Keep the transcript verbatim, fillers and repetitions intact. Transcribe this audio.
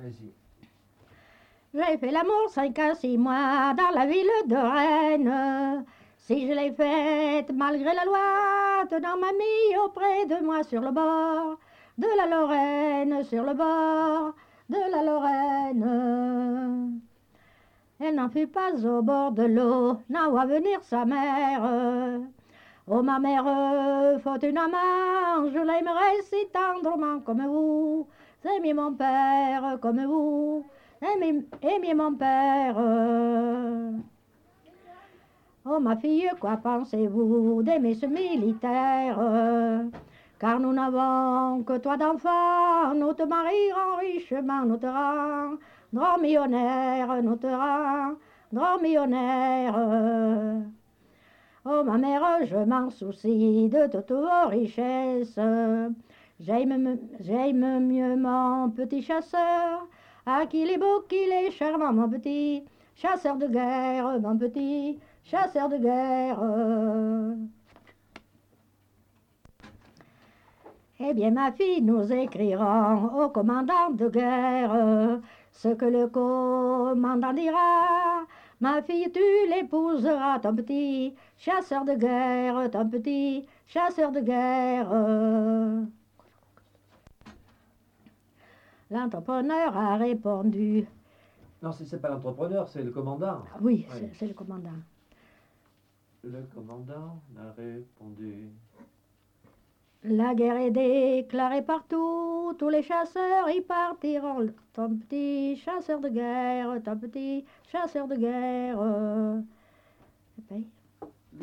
Allez-y. J'ai fait l'amour cinq à six mois dans la ville de Rennes. Si je l'ai faite malgré la loi, tenant mamie auprès de moi sur le bord de la Lorraine, sur le bord de la Lorraine. Elle n'en fut pas au bord de l'eau, n'en voit venir sa mère. Oh ma mère, faut une amant, je l'aimerais si tendrement comme vous. Aimez mon père comme vous, aimez, aimez mon père. Oh ma fille, quoi pensez-vous d'aimer ce militaire? Car nous n'avons que toi d'enfant, nous te marierons richement, nous te rendrons millionnaire, nous te rendrons millionnaire. Oh ma mère, je m'en soucie de toutes vos richesses. J'aime, j'aime mieux mon petit chasseur, à qu'il est beau, qu'il est charmant, mon petit chasseur de guerre, mon petit chasseur de guerre. Eh bien, ma fille, nous écrirons au commandant de guerre ce que le commandant dira. Ma fille, tu l'épouseras, ton petit chasseur de guerre, ton petit chasseur de guerre. L'entrepreneur a répondu. Non, ce n'est pas l'entrepreneur, c'est le commandant. Oui, oui. c'est le commandant. Le commandant a répondu. La guerre est déclarée partout, tous les chasseurs y partiront. Ton petit chasseur de guerre, ton petit chasseur de guerre.